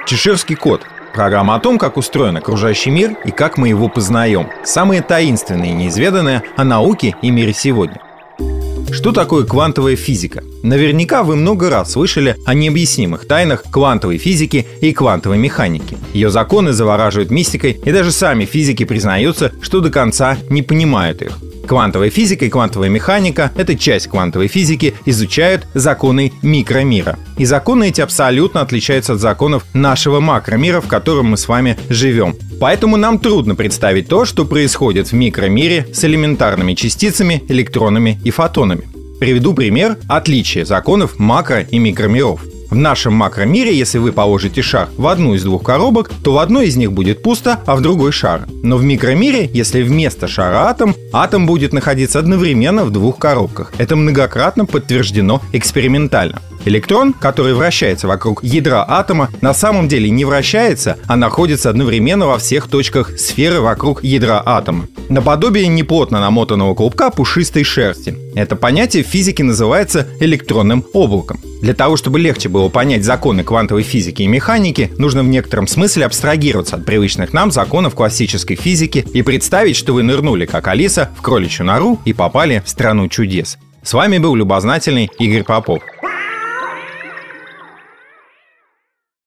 Чеширский кот. Программа о том, как устроен окружающий мир и как мы его познаем. Самые таинственные и неизведанные о науке и мире сегодня. Что такое квантовая физика? Наверняка вы много раз слышали о необъяснимых тайнах квантовой физики и квантовой механики. Ее законы завораживают мистикой, и даже сами физики признаются, что до конца не понимают их. Квантовая физика и квантовая механика — это часть квантовой физики, изучают законы микромира. И законы эти абсолютно отличаются от законов нашего макромира, в котором мы с вами живем. Поэтому нам трудно представить то, что происходит в микромире с элементарными частицами, электронами и фотонами. Приведу пример отличия законов макро- и микромиров. В нашем макромире, если вы положите шар в одну из двух коробок, то в одной из них будет пусто, а в другой шар. Но в микромире, если вместо шара атом будет находиться одновременно в двух коробках. Это многократно подтверждено экспериментально. Электрон, который вращается вокруг ядра атома, на самом деле не вращается, а находится одновременно во всех точках сферы вокруг ядра атома. Наподобие неплотно намотанного клубка пушистой шерсти. Это понятие в физике называется электронным облаком. Для того, чтобы легче было понять законы квантовой физики и механики, нужно в некотором смысле абстрагироваться от привычных нам законов классической физики и представить, что вы нырнули, как Алиса, в кроличью нору и попали в страну чудес. С вами был любознательный Игорь Попов.